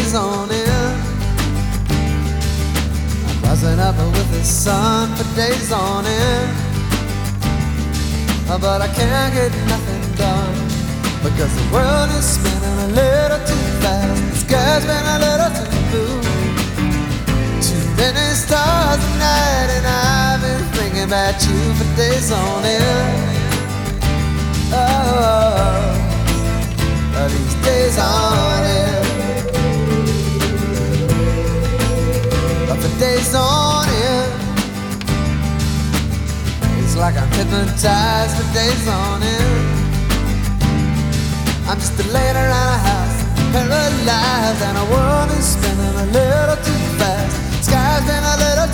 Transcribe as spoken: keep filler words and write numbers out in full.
days on end. I'm rising up with the sun for days on end, but I can't get nothing done, because the world is spinning a little too fast. The sky's been a little too blue. Too many stars at night, and I've been thinking about you for days on end. Oh, these days on end. For days on end, it's like I'm hypnotized for days on end. I'm just laying around a house, paralyzed, and the world is spinning a little too fast. Sky's been a little